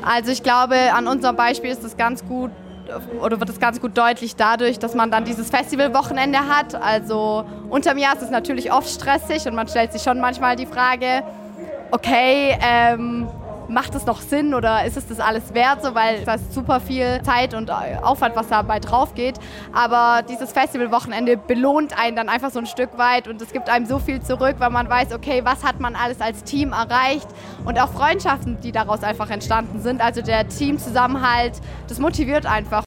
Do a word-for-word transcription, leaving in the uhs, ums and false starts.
Also ich glaube, an unserem Beispiel ist das ganz gut oder wird es ganz gut deutlich dadurch, dass man dann dieses Festivalwochenende hat. Also unterm Jahr ist es natürlich oft stressig und man stellt sich schon manchmal die Frage, okay, ähm, macht es noch Sinn oder ist es das alles wert, so, weil da ist super viel Zeit und Aufwand, was dabei drauf geht. Aber dieses Festivalwochenende belohnt einen dann einfach so ein Stück weit und es gibt einem so viel zurück, weil man weiß, okay, was hat man alles als Team erreicht und auch Freundschaften, die daraus einfach entstanden sind. Also der Teamzusammenhalt, das motiviert einfach.